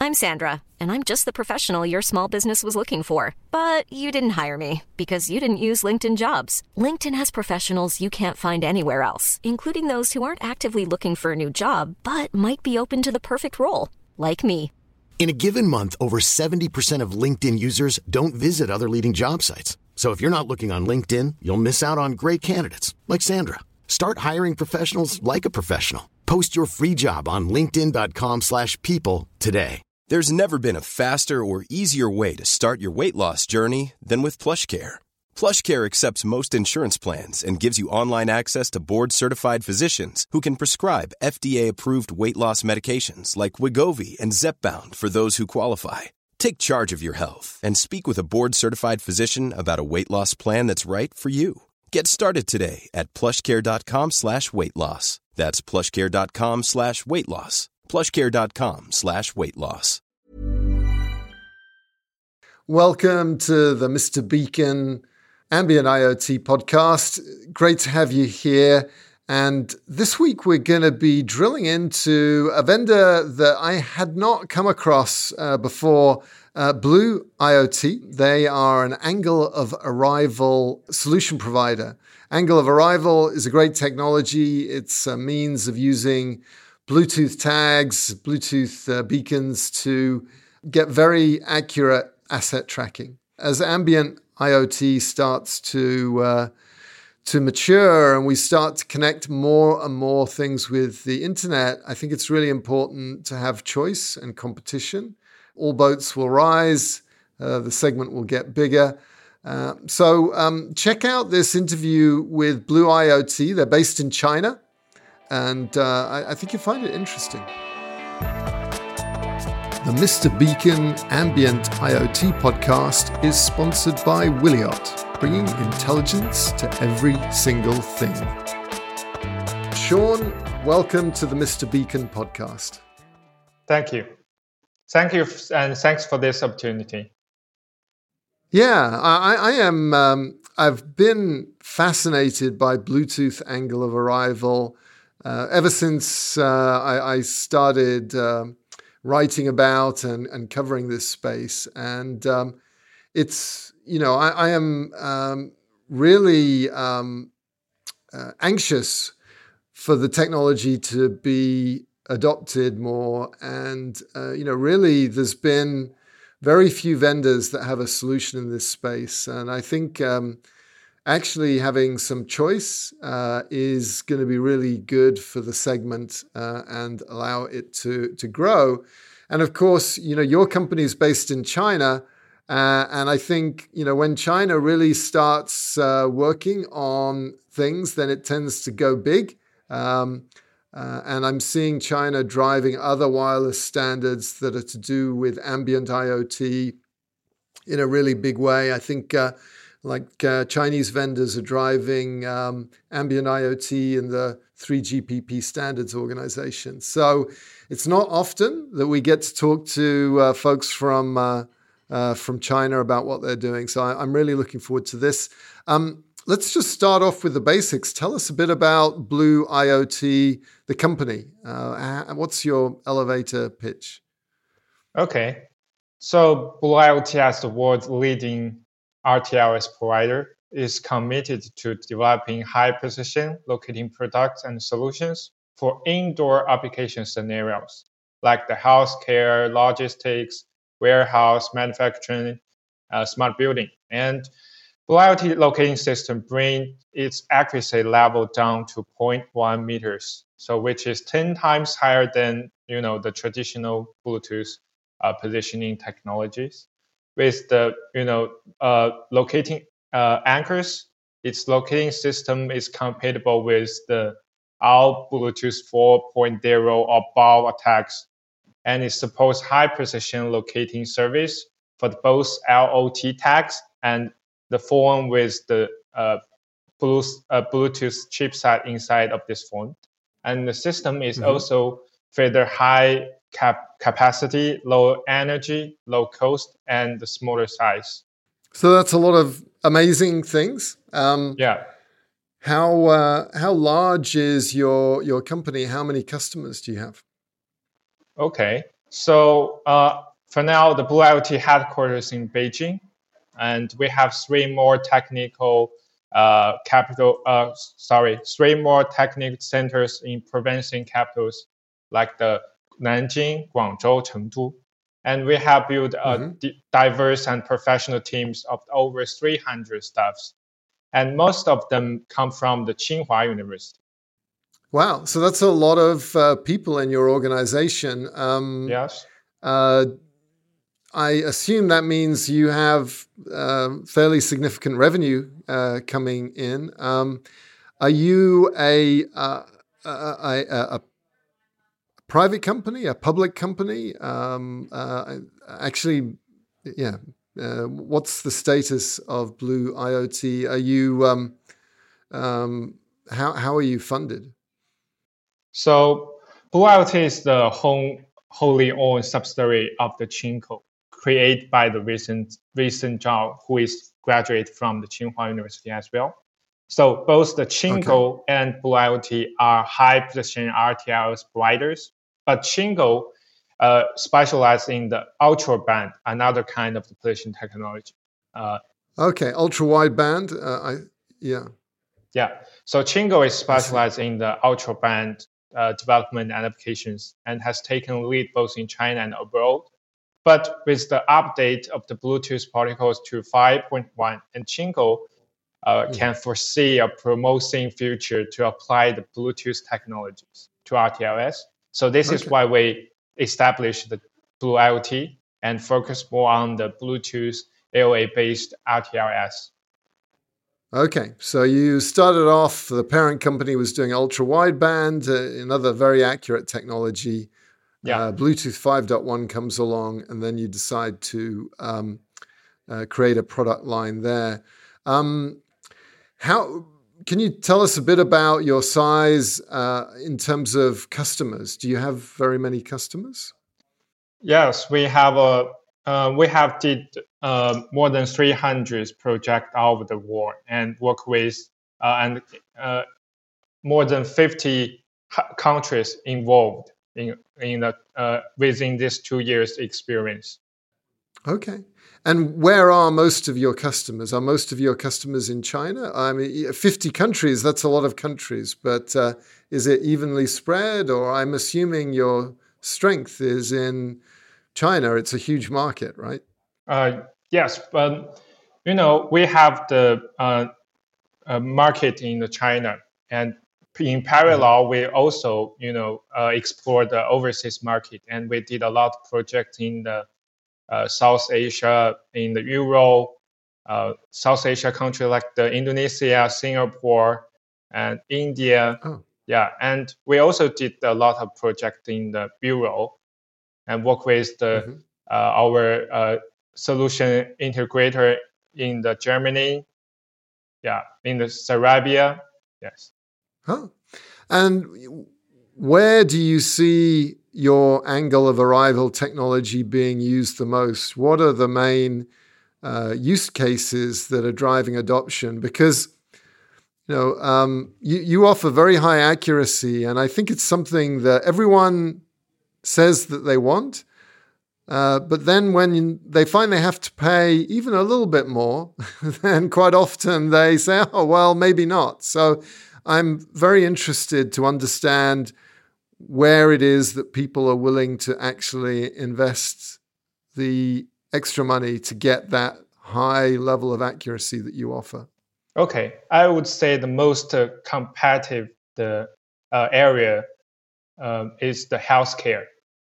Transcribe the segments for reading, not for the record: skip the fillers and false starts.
I'm Sandra, and I'm just the professional your small business was looking for. But you didn't hire me because you didn't use LinkedIn Jobs. LinkedIn has professionals you can't find anywhere else, including those who aren't actively looking for a new job, but might be open to the perfect role, like me. In a given month, over 70% of LinkedIn users don't visit other leading job sites. So if you're not looking on LinkedIn, you'll miss out on great candidates like Sandra. Start hiring professionals like a professional. Post your free job on linkedin.com/people today. There's never been a faster or easier way to start your weight loss journey than with PlushCare. PlushCare accepts most insurance plans and gives you online access to board-certified physicians who can prescribe FDA-approved weight loss medications like Wegovy and Zepbound for those who qualify. Take charge of your health and speak with a board-certified physician about a weight loss plan that's right for you. Get started today at plushcare.com/weight loss. That's plushcare.com/weight loss. plushcare.com/weight loss. Welcome to the Mr. Beacon Ambient IoT podcast. Great to have you here. And this week we're going to be drilling into a vendor that I had not come across before, Blue IoT. They are an angle of arrival solution provider. Angle of arrival is a great technology. It's a means of using Bluetooth tags, Bluetooth beacons to get very accurate asset tracking. As ambient IoT starts to mature and we start to connect more and more things with the internet, I think it's really important to have choice and competition. All boats will rise. The segment will get bigger. So check out this interview with Blue IoT. They're based in China, and I think you'll find it interesting. The Mr. Beacon Ambient IoT podcast is sponsored by Wiliot, bringing intelligence to every single thing. Sean, welcome to the Mr. Beacon podcast. Thank you. Thank you, and thanks for this opportunity. Yeah, I am. I've been fascinated by Bluetooth angle of arrival ever since I started writing about and covering this space. And it's, I am really anxious for the technology to be adopted more. And, really there's been very few vendors that have a solution in this space. And I think actually having some choice is going to be really good for the segment and allow it to grow. And of course, your company is based in China. And I think, when China really starts working on things, then it tends to go big. And I'm seeing China driving other wireless standards that are to do with ambient IoT in a really big way. I think Chinese vendors are driving ambient IoT in the 3GPP standards organization. So it's not often that we get to talk to folks from China about what they're doing. So I'm really looking forward to this. Let's just start off with the basics. Tell us a bit about Blue IoT, the company. What's your elevator pitch? Okay. So Blue IoT, as the world's leading RTLS provider, is committed to developing high-precision locating products and solutions for indoor application scenarios, like the healthcare, logistics, warehouse, manufacturing, smart building. And Blue IoT locating system bring its accuracy level down to 0.1 meters, so which is 10 times higher than the traditional Bluetooth positioning technologies. With the locating anchors, its locating system is compatible with all Bluetooth 4.0 or above attacks, and it supports high precision locating service for both LOT tags and the phone with the Bluetooth chipset inside of this phone. And the system is also further high capacity, low energy, low cost, and the smaller size. So that's a lot of amazing things. Yeah. How large is your company? How many customers do you have? Okay. So for now, the Blue IoT headquarters in Beijing, and we have three more technical centers in provincial capitals like the Nanjing, Guangzhou, Chengdu. And we have built diverse and professional teams of over 300 staffs. And most of them come from the Tsinghua University. Wow. So that's a lot of people in your organization. Yes. I assume that means you have fairly significant revenue coming in. Are you a private company, a public company? What's the status of Blue IoT? Are you how are you funded? So Blue IoT is the wholly owned subsidiary of the Chinko, created by the recent Zhao, who is graduate from the Tsinghua University as well. So both the Chinko and Blue IoT are high precision RTLS providers, but Chinko specializes in the ultra band, another kind of the precision technology. Ultra wideband. Yeah. So Chinko is specialized in the ultra band development and applications, and has taken lead both in China and abroad. But with the update of the Bluetooth protocols to 5.1, and Chinko can foresee a promising future to apply the Bluetooth technologies to RTLS. So this is why we established the Blue IoT and focus more on the Bluetooth AOA-based RTLS. Okay, so you started off, the parent company was doing ultra wideband, another very accurate technology. Bluetooth 5.1 comes along, and then you decide to create a product line there. How can you tell us a bit about your size in terms of customers? Do you have very many customers? Yes, we have did more than 300 projects all over the world, and work with more than 50 countries involved within this 2 years experience. Okay. And where are most of your customers? Are most of your customers in China? I mean, 50 countries, that's a lot of countries, but is it evenly spread? Or I'm assuming your strength is in China. It's a huge market, right? Yes, but we have the market in China, and in parallel, we also explore the overseas market, and we did a lot of projects in the South Asia, in the Euro, South Asia country like the Indonesia, Singapore, and India. Yeah, and we also did a lot of projects in the Euro, and work with our solution integrator in the Germany, in the Sarabia, yes. And where do you see your angle of arrival technology being used the most? What are the main use cases that are driving adoption? Because you offer very high accuracy, and I think it's something that everyone says that they want. But then when they find they have to pay even a little bit more, then quite often they say, oh, well, maybe not. So I'm very interested to understand where it is that people are willing to actually invest the extra money to get that high level of accuracy that you offer. Okay, I would say the most competitive area is the healthcare.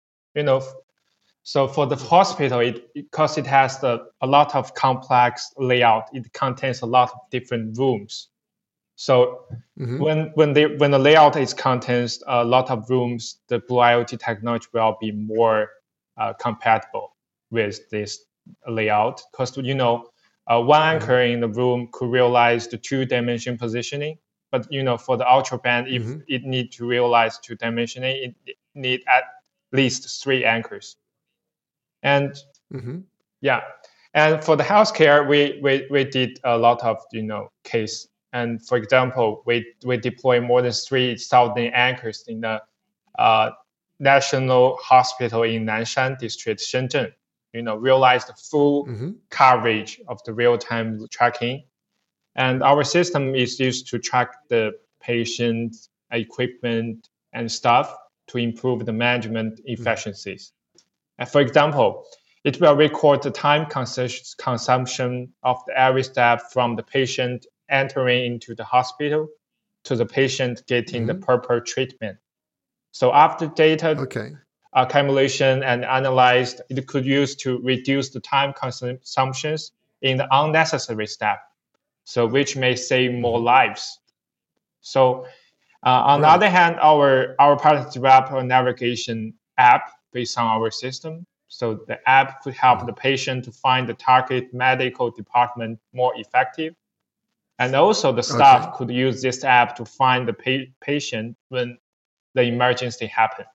So for the hospital, because it has a lot of complex layout, it contains a lot of different rooms. So when the layout contains a lot of rooms, the Blue IoT technology will be more compatible with this layout. Because one anchor in the room could realize the 2-dimension positioning, but for the ultra band, if it need to realize 2-dimensioning, it need at least 3 anchors. And and for the healthcare, we did a lot of case. And for example, we deploy more than 3,000 anchors in the national hospital in Nanshan district, Shenzhen, realized the full coverage of the real-time tracking. And our system is used to track the patient, equipment, and staff to improve the management efficiencies. And for example, it will record the time consumption of every step from the patient entering into the hospital to the patient getting the proper treatment. So after data accumulation and analyzed, it could use to reduce the time consumptions in the unnecessary step, so which may save more lives. So on the other hand, our partner developed a navigation app based on our system. So the app could help the patient to find the target medical department more effective. And also the staff could use this app to find the patient when the emergency happened.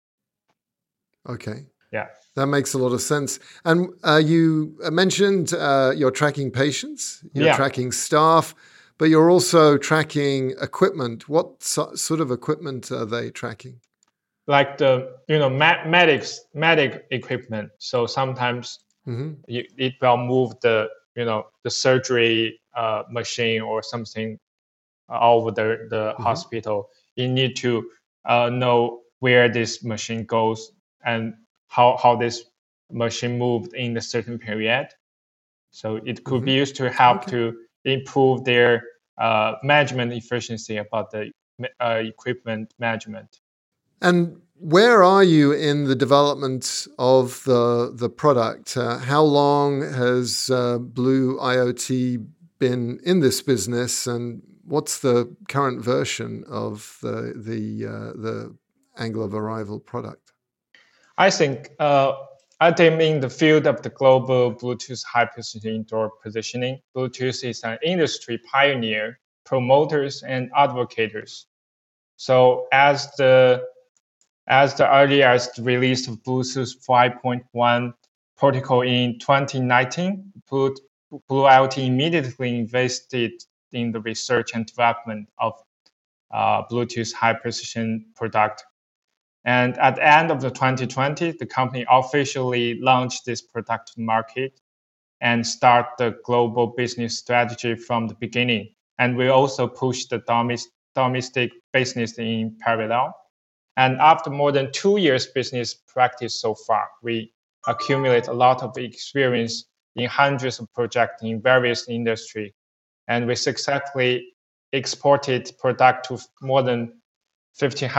Okay. Yeah. That makes a lot of sense. And you mentioned you're tracking patients, you're tracking staff, but you're also tracking equipment. What sort of equipment are they tracking? Like the medic equipment. So sometimes it will move the surgery machine or something over the hospital. You need to know where this machine goes and how this machine moved in a certain period. So it could be used to help to improve their management efficiency about the equipment management. And where are you in the development of the product? How long has Blue IoT been in this business, and what's the current version of the angle of arrival product? I think I'm in the field of the global Bluetooth high-precision indoor positioning. Bluetooth is an industry pioneer, promoters, and advocates. So as the earliest release of Bluetooth 5.1 protocol in 2019, Blue IoT immediately invested in the research and development of Bluetooth high-precision product. And at the end of the 2020, the company officially launched this product to market and start the global business strategy from the beginning. And we also pushed the domestic business in parallel. And after more than 2 years business practice so far, we accumulate a lot of experience in hundreds of projects in various industries. And we successfully exported product to more than 15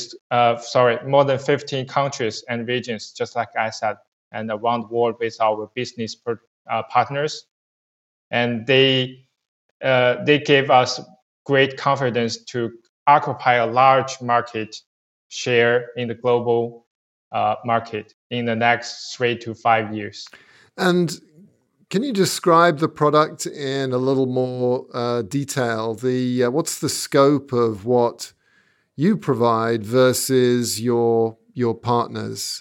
countries and regions, just like I said, and around the world with our business partners. And they gave us great confidence to occupy a large market share in the global market in the next 3 to 5 years. And can you describe the product in a little more detail? What's the scope of what you provide versus your partners,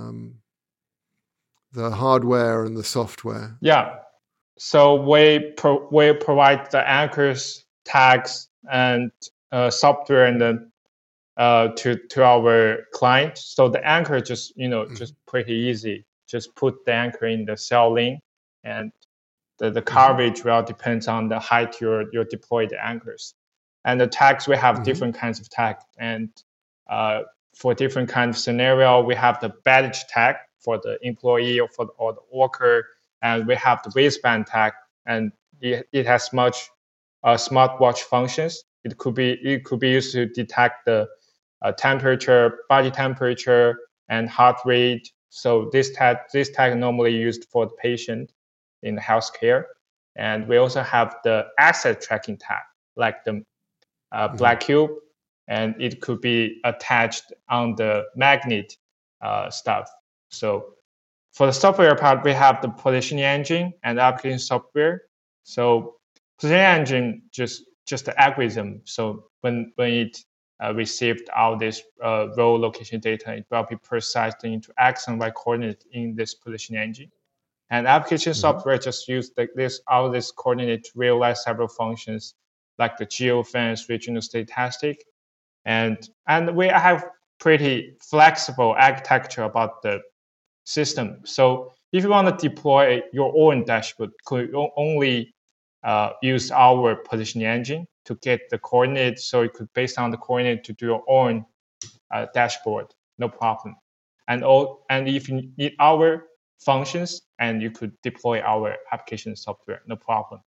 the hardware and the software? Yeah. So we provide the anchors, tags, and software and then to our client. So the anchor just pretty easy. Just put the anchor in the cell link, and the coverage will depends on the height you deploy the anchors. And the tags, we have different kinds of tag, and for different kinds of scenario, we have the badge tag for the employee or the worker, and we have the wristband tag, and it has much smartwatch functions. It could be used to detect the temperature, body temperature, and heart rate. So this tag normally used for the patient in the healthcare. And we also have the asset tracking tag, like the black cube, and it could be attached on the magnet stuff. So for the software part, we have the positioning engine and application software. So positioning engine just the algorithm. So when it received all this raw location data, it will be processed into X and Y coordinate in this positioning engine. And application software just use all this coordinate to realize several functions like the geofence, regional statistic, and we have pretty flexible architecture about the system. So if you want to deploy your own dashboard, could only use our positioning engine to get the coordinate. So you could, based on the coordinate, to do your own dashboard, no problem. And if you need our functions, and you could deploy our application software, no problem.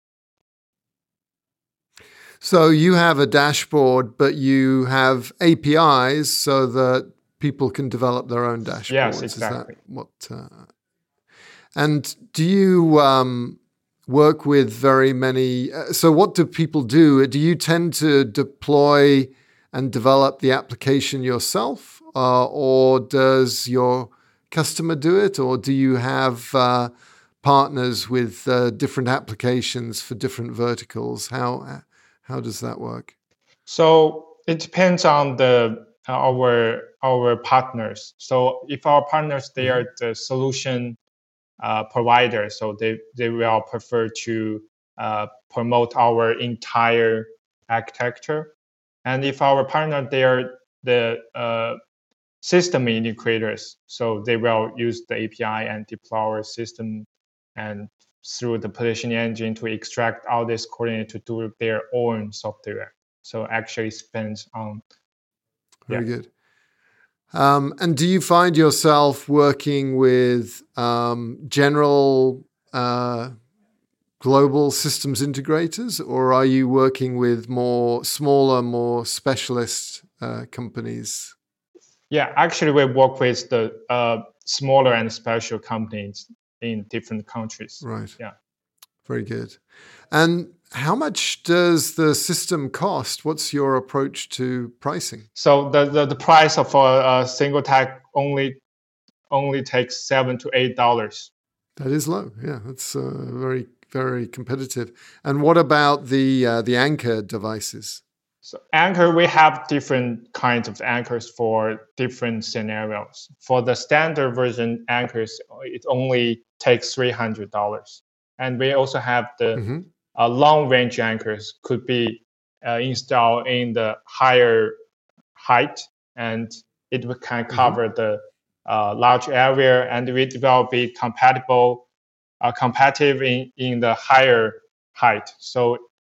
So you have a dashboard, but you have APIs so that people can develop their own dashboards. Yes, exactly. And do you work with very many? So what do people do? Do you tend to deploy and develop the application yourself, or does your customer do it, or do you have partners with different applications for different verticals? How does that work? So it depends on our partners. So if our partners, they are the solution provider, so they will prefer to promote our entire architecture. And if our partner, they are the system integrators, so they will use the API and deploy our system and through the positioning engine to extract all this coordinate to do their own software. So actually spends on. Very good. And do you find yourself working with general global systems integrators, or are you working with more smaller, more specialist companies? Yeah, actually we work with the smaller and special companies in different countries. Right. Yeah. Very good. And how much does the system cost? What's your approach to pricing? So the price of a single tag only takes $7 to $8. That is low. Yeah, that's very, very competitive. And what about the Anchor devices? So Anchor, we have different kinds of anchors for different scenarios. For the standard version anchors, it only takes $300. And we also have the long-range anchors, could be installed in the higher height, and it can cover the large area, and it will be compatible, competitive in the higher height. So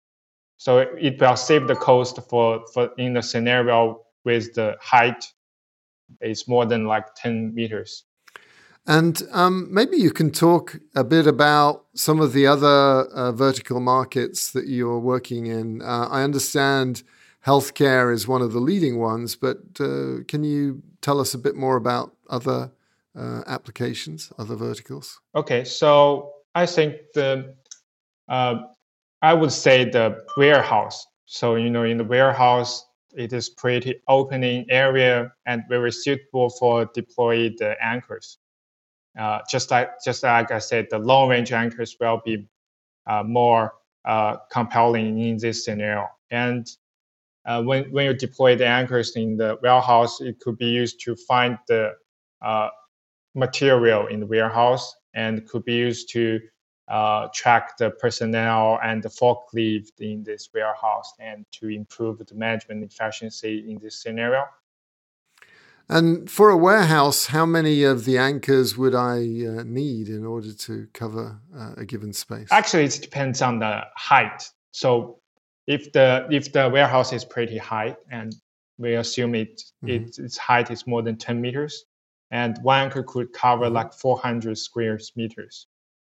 it will save the cost for in the scenario with the height is more than like 10 meters. And maybe you can talk a bit about some of the other vertical markets that you're working in. I understand healthcare is one of the leading ones, but can you tell us a bit more about other applications, other verticals? Okay, so I think I would say the warehouse. So, in the warehouse, it is pretty opening area and very suitable for deploy the anchors. Just like I said, the long range anchors will be more compelling in this scenario. And when you deploy the anchors in the warehouse, it could be used to find the material in the warehouse, and could be used to track the personnel and the forklift in this warehouse, and to improve the management efficiency in this scenario. And for a warehouse, how many of the anchors would I need in order to cover a given space? Actually, it depends on the height. So if the warehouse is pretty high, and we assume its height is more than 10 meters, and one anchor could cover like 400 square meters.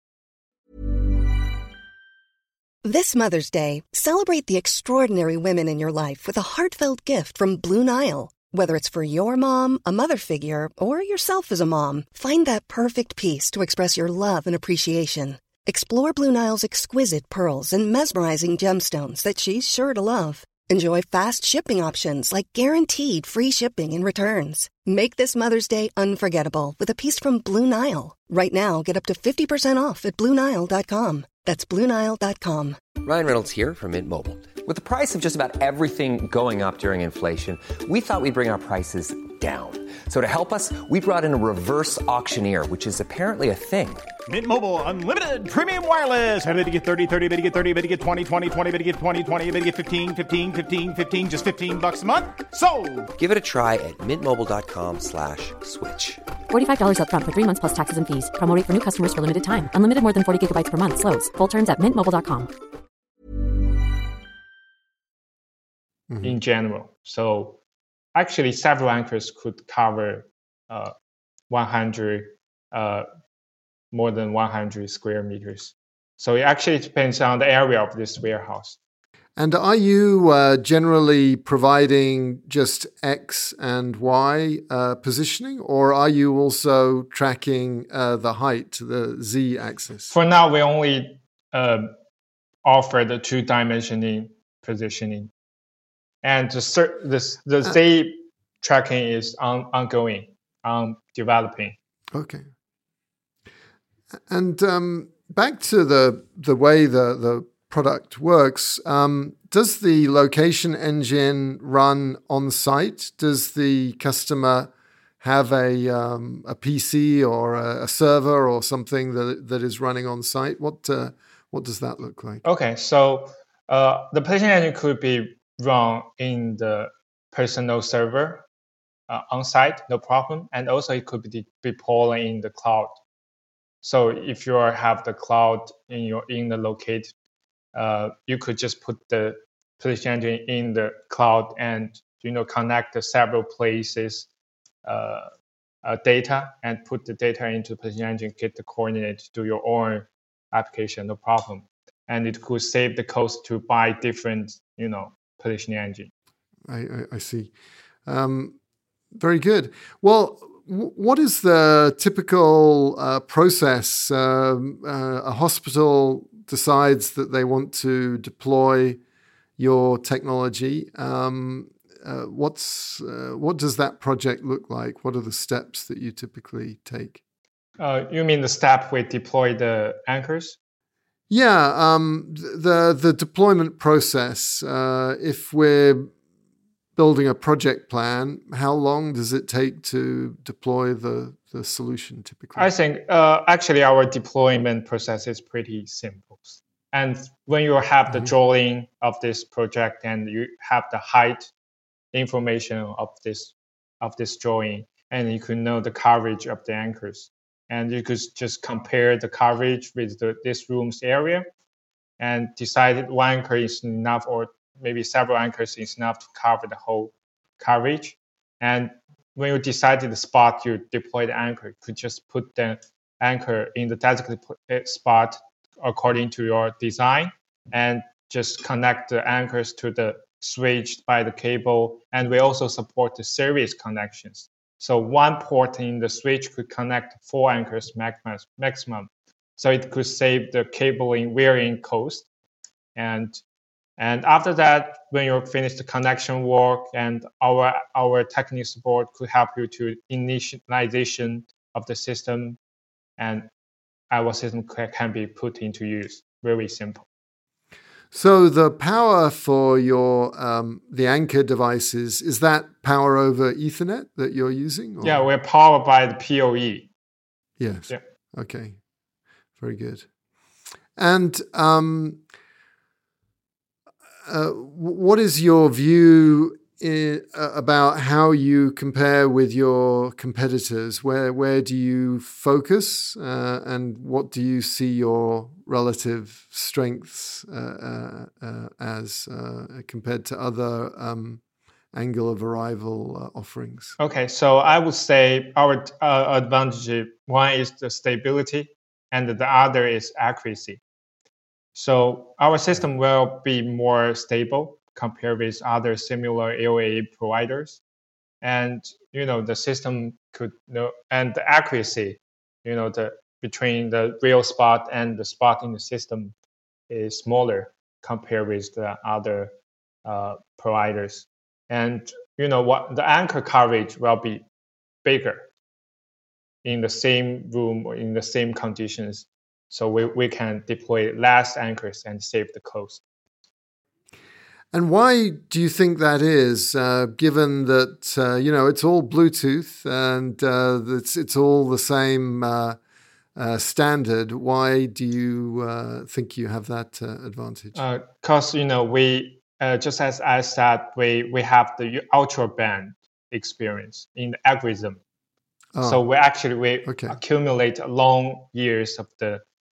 This Mother's Day, celebrate the extraordinary women in your life with a heartfelt gift from Blue Nile. Whether it's for your mom, a mother figure, or yourself as a mom, find that perfect piece to express your love and appreciation. Explore Blue Nile's exquisite pearls and mesmerizing gemstones that she's sure to love. Enjoy fast shipping options like guaranteed free shipping and returns. Make this Mother's Day unforgettable with a piece from Blue Nile. Right now, get up to 50% off at BlueNile.com. That's BlueNile.com. Ryan Reynolds here from Mint Mobile. With the price of just about everything going up during inflation, we thought we'd bring our prices down. So to help us, we brought in a reverse auctioneer, which is apparently a thing. Mint Mobile Unlimited Premium Wireless. How to get 30, 30, bit to get 30, bit to get 20, 20, 20, bit to get 20, 20, bit to get 15, 15, 15, 15, just $15 a month? Sold! Give it a try at mintmobile.com/switch. $45 up front for 3 months plus taxes and fees. Promo rate for new customers for limited time. Unlimited more than 40 gigabytes per month. Slows full terms at mintmobile.com. In general. So actually several anchors could cover 100, more than 100 square meters. So it actually depends on the area of this warehouse. And are you generally providing just X and Y positioning, or are you also tracking the height, the Z axis? For now, we only offer the two-dimensional positioning. And the Z tracking is ongoing, developing. Okay. And back to the way the product works, does the location engine run on site? Does the customer have a PC or a server or something that is running on site? What does that look like? Okay, so the positioning engine could be run in the personal server on site, no problem, and also it could be deployed in the cloud. So if you have the cloud in the locate, you could just put the position engine in the cloud and connect the several places data and put the data into the position engine, get the coordinate, do your own application, no problem. And it could save the cost to buy different positioning engine. I see. Very good. Well, what is the typical process? A hospital decides that they want to deploy your technology. What does that project look like? What are the steps that you typically take? You mean the step we deploy the anchors? Yeah, the deployment process. If we're building a project plan, how long does it take to deploy the solution typically? I think actually our deployment process is pretty simple. And when you have the drawing of this project and you have the height information of this drawing, and you can know the coverage of the anchors, and you could just compare the coverage with this room's area and decide one anchor is enough or maybe several anchors is enough to cover the whole coverage. And when you decided the spot you deploy the anchor, you could just put the anchor in the designated spot according to your design and just connect the anchors to the switch by the cable. And we also support the service connections. So one port in the switch could connect 4 anchors maximum. So it could save the cabling wearing cost. And after that, when you finish the connection work, and our technical support could help you to initialization of the system, and our system can be put into use. Very simple. So the power for your the anchor devices, is that power over Ethernet that you're using? Or? Yeah, we're powered by the PoE. Yes. Yeah. Okay. Very good. And what is your view about how you compare with your competitors? Where do you focus, and what do you see your relative strengths as compared to other angle of arrival offerings? Okay, so I would say our advantage, one is the stability, and the other is accuracy. So our system will be more stable compared with other similar AOA providers. And, the system could and the accuracy, between the real spot and the spot in the system is smaller compared with the other providers. And, the anchor coverage will be bigger in the same room or in the same conditions. So we can deploy less anchors and save the cost. And why do you think that is, given that, it's all Bluetooth and it's all the same standard? Why do you think you have that advantage? Because, we, just as I said, we have the ultra band experience in the algorithm. Oh. So we accumulate long years of the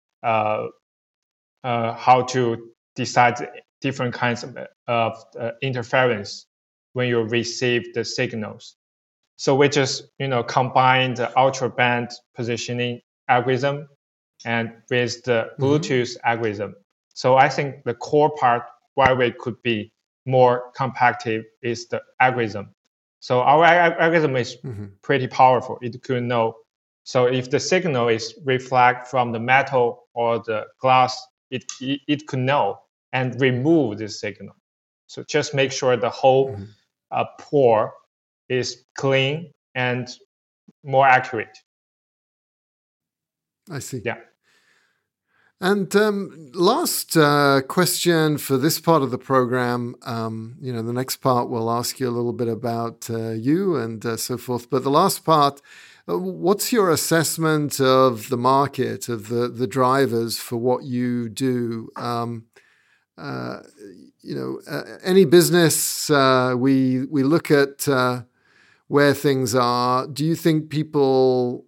how to decide different kinds of interference when you receive the signals. So we just, combine the ultra band positioning algorithm and with the Bluetooth algorithm. So I think the core part why we could be more competitive is the algorithm. So our algorithm is pretty powerful. It could know. So if the signal is reflect from the metal or the glass, it could know and remove the signal. So just make sure the whole pore is clean and more accurate. I see. Yeah. And last question for this part of the program. The next part we'll ask you a little bit about you and so forth. But the last part, what's your assessment of the market, of the drivers for what you do? Any business, we look at where things are. Do you think people,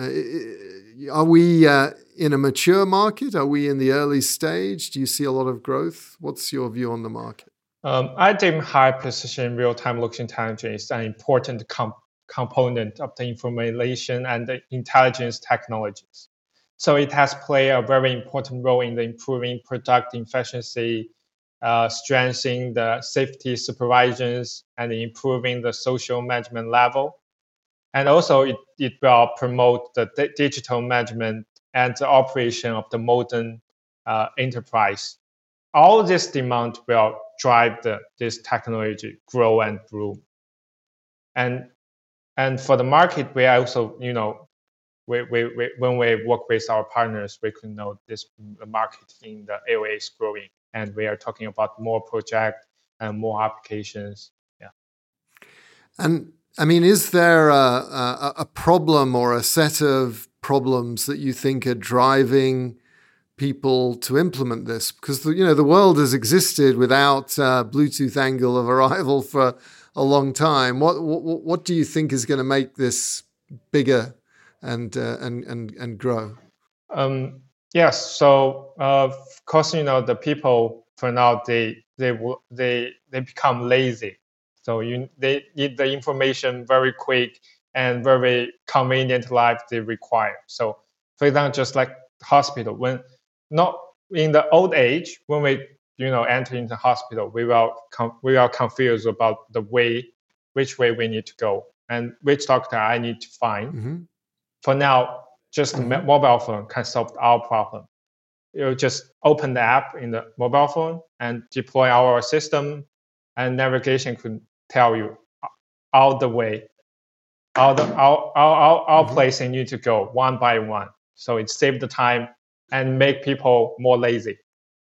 are we in a mature market? Are we in the early stage? Do you see a lot of growth? What's your view on the market? I think high precision real-time location intelligence is an important component of the information and the intelligence technologies. So it has played a very important role in the improving product efficiency, strengthening the safety supervisions, and improving the social management level. And also it will promote the digital management and the operation of the modern enterprise. All this demand will drive this technology grow and bloom. And for the market, we also, we when we work with our partners, we can know the market in the AOA is growing, and we are talking about more projects and more applications. Yeah. And I mean, is there a problem or a set of problems that you think are driving people to implement this? Because the world has existed without Bluetooth angle of arrival for a long time. What do you think is going to make this bigger and grow? Yes. So of course, the people for now they become lazy. So they need the information very quick and very convenient life they require. So for example, just like hospital, when not in the old age, when we enter into hospital, we will confused about which way we need to go and which doctor I need to find. For now, just the mobile phone can solve our problem. You just open the app in the mobile phone and deploy our system, and navigation could tell you all the way, all place you need to go one by one. So it saves the time and make people more lazy.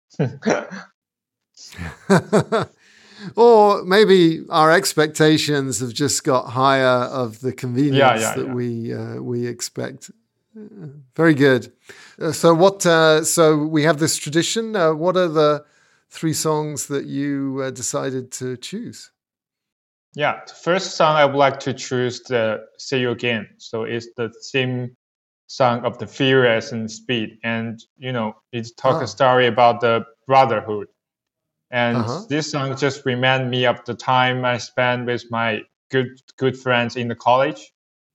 Or maybe our expectations have just got higher of the convenience we expect. Very good. So we have this tradition. What are the 3 songs that you decided to choose? Yeah, the first song I would like to choose the "See You Again." So it's the theme song of the Furious and Speed, and it talks a story about the brotherhood. And this song just reminds me of the time I spent with my good friends in the college.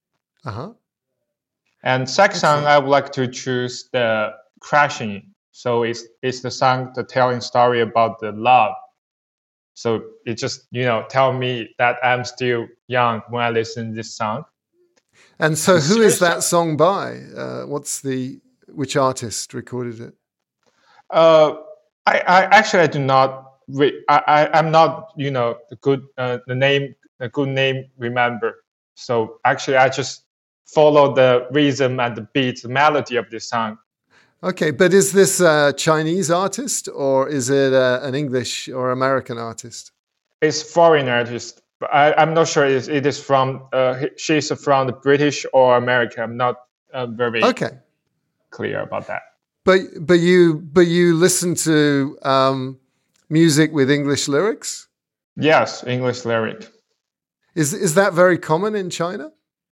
And second song I would like to choose the "Crashing." So it's the song the telling story about the love. So it just, tell me that I'm still young when I listen to this song. And so who is that song by? Which artist recorded it? I do not, I'm not, the good name remember. So actually I just follow the rhythm and the beat, the melody of this song. Okay, but is this a Chinese artist or is it an English or American artist? It's foreign artist, but I'm not sure it is from. She's from the British or America. I'm not very clear about that. But you listen to music with English lyrics? Yes, English lyric. Is that very common in China?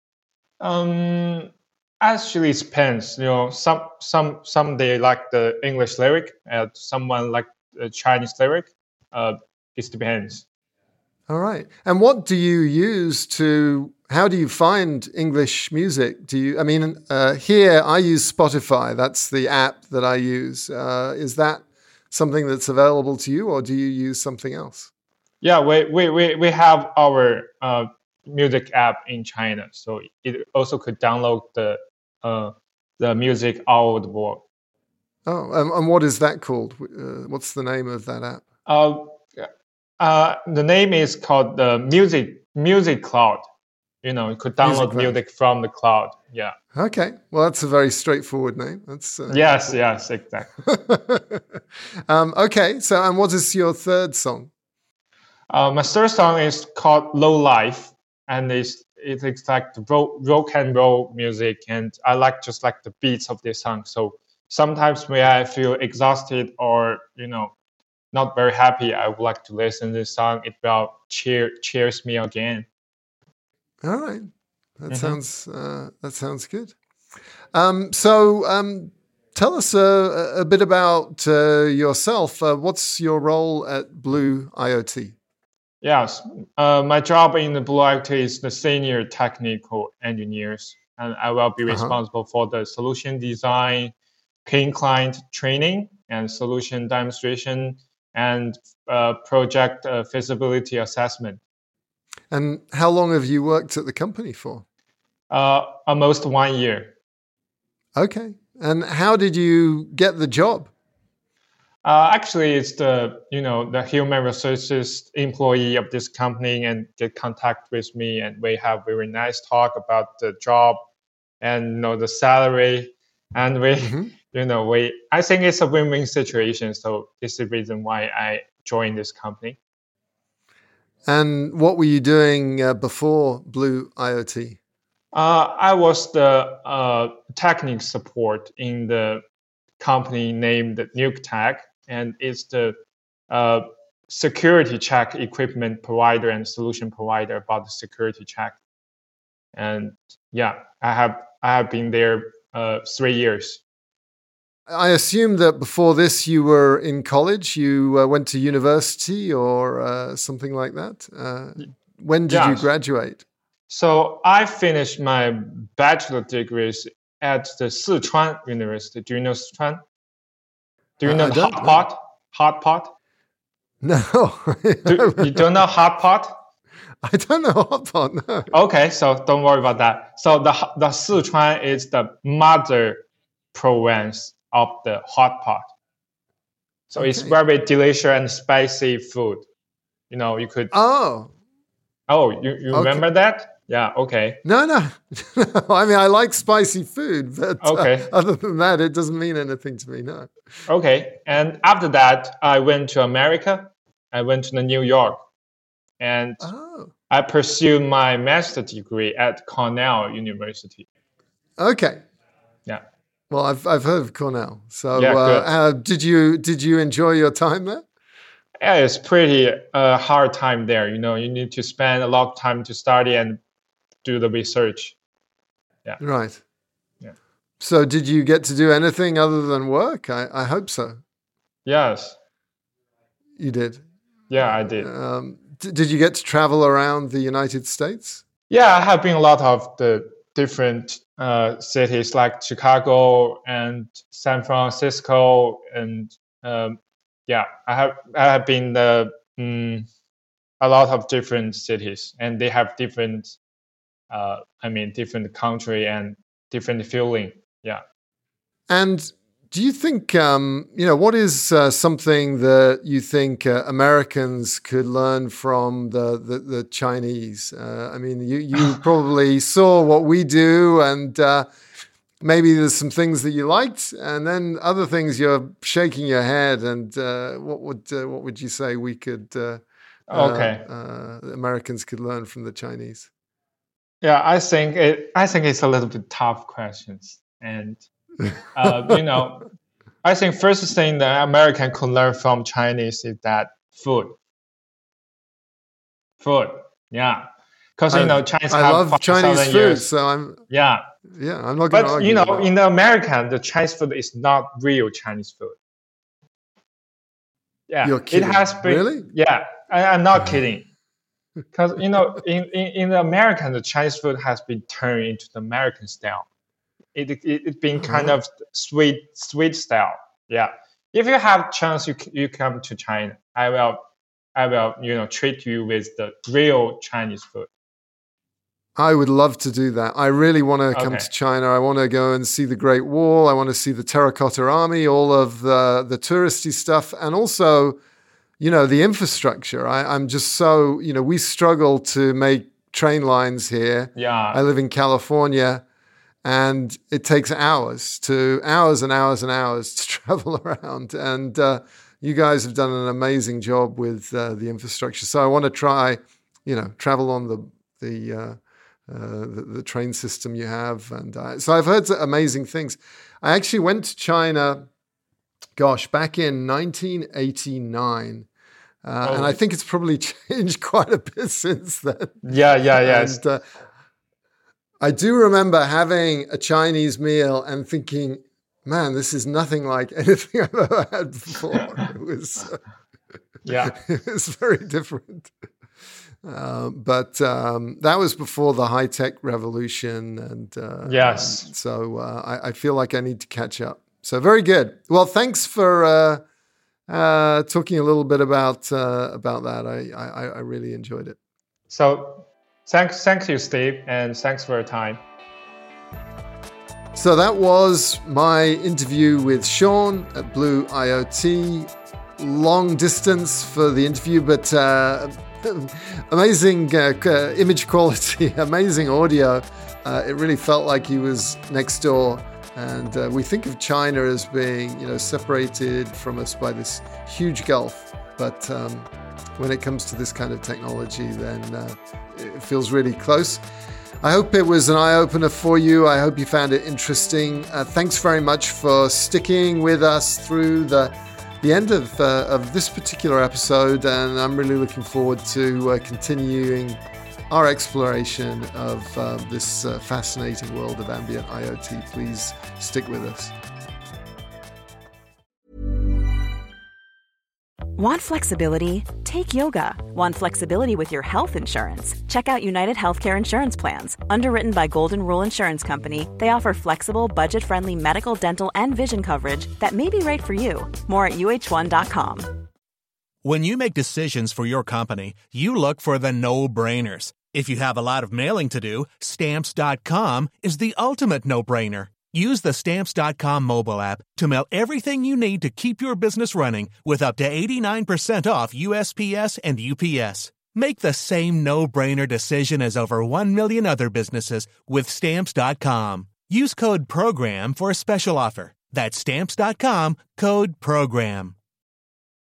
Actually, it depends. You know, some they like the English lyric, and someone like the Chinese lyric. It depends. All right. And what do you use how do you find English music? Here I use Spotify. That's the app that I use. Is that something that's available to you, or do you use something else? Yeah, we have our music app in China, so it also could download the music all over the world. Oh, and what is that called? What's the name of that app? The name is called the Music Cloud. You know, you could download music from the cloud. Yeah. Okay. Well, that's a very straightforward name. That's yes, exactly. Okay. So, and what is your third song? My third song is called Low Life, and it's like the rock and roll music, and I just like the beats of this song. So sometimes when I feel exhausted or not very happy, I would like to listen to this song. It will cheers me again. All right, that sounds good. Tell us a bit about yourself. What's your role at Blue IoT? Yes, my job in the Blue IoT is the senior technical engineers, and I will be responsible for the solution design, paying client training, and solution demonstration, and project feasibility assessment. And how long have you worked at the company for? Almost 1 year. Okay. And how did you get the job? Actually, it's the human resources employee of this company and get contact with me, and we have very nice talk about the job and the salary, and we I think it's a win-win situation. So this is the reason why I joined this company. And what were you doing before Blue IoT? I was the technical support in the company named NukeTech, and it's the security check equipment provider and solution provider about the security check. And yeah, I have been there 3 years. I assume that before this you were in college. You went to university or something like that. When did you graduate? So I finished my bachelor degrees at the Sichuan University. Do you know Sichuan? Do you know the hot pot? Hot pot? No. You don't know hot pot? I don't know hot pot, no. Okay, so don't worry about that. So the Sichuan is the mother province of the hot pot. So it's very delicious and spicy food. You could... Oh, you remember that? Yeah, okay. No. I mean, I like spicy food, but other than that, it doesn't mean anything to me, no. Okay, and after that, I went to America. I went to New York, and I pursued my master's degree at Cornell University. Okay. Yeah. Well, I've heard of Cornell. So did you enjoy your time there? Yeah, it's pretty hard time there. You need to spend a lot of time to study and do the research. Yeah. Right. Yeah. So did you get to do anything other than work? I hope so. Yes. You did? Yeah, I did. Did you get to travel around the United States? Yeah, I have been a lot of the different cities like Chicago and San Francisco, and I have been a lot of different cities, and they have different different country and different feeling. Yeah. And do you think what is something that you think Americans could learn from the Chinese? You probably saw what we do, and maybe there's some things that you liked, and then other things you're shaking your head. And what would you say we could Americans could learn from the Chinese? Yeah, I think it's a little bit tough questions, and I think first thing that American could learn from Chinese is that food. Yeah, because Chinese. I love Chinese food, years. so I'm. Yeah, I'm not going to argue. But in the American, the Chinese food is not real Chinese food. Yeah, you're kidding. It has been. Really? Yeah, I'm not kidding. Because in the American, the Chinese food has been turned into the American style. It's been kind of sweet style. Yeah. If you have chance, you come to China. I will treat you with the real Chinese food. I would love to do that. I really want to come to China. I want to go and see the Great Wall. I want to see the Terracotta Army, all of the touristy stuff, and also, the infrastructure. I'm just so, we struggle to make train lines here. Yeah. I live in California, and it takes hours and hours and hours to travel around. And you guys have done an amazing job with the infrastructure. So I want to try, travel on the train system you have. And so I've heard amazing things. I actually went to China, back in 1989. And I think it's probably changed quite a bit since then. Yeah. And, I do remember having a Chinese meal and thinking, man, this is nothing like anything I've ever had before. It was, it was very different. But that was before the high-tech revolution. And yes. So I feel like I need to catch up. So very good. Well, thanks for talking a little bit about that. I really enjoyed it. So thank you, Steve, and thanks for your time. So that was my interview with Sean at Blue IoT. Long distance for the interview, but amazing image quality, amazing audio. It really felt like he was next door. And we think of China as being, separated from us by this huge gulf. But when it comes to this kind of technology, then it feels really close. I hope it was an eye-opener for you. I hope you found it interesting. Thanks very much for sticking with us through the end of this particular episode. And I'm really looking forward to continuing our exploration of this fascinating world of ambient IoT. Please stick with us. Want flexibility? Take yoga. Want flexibility with your health insurance? Check out United Healthcare Insurance Plans. Underwritten by Golden Rule Insurance Company, they offer flexible, budget-friendly medical, dental, and vision coverage that may be right for you. More at UH1.com. When you make decisions for your company, you look for the no-brainers. If you have a lot of mailing to do, Stamps.com is the ultimate no-brainer. Use the Stamps.com mobile app to mail everything you need to keep your business running with up to 89% off USPS and UPS. Make the same no-brainer decision as over 1 million other businesses with Stamps.com. Use code PROGRAM for a special offer. That's Stamps.com, code PROGRAM.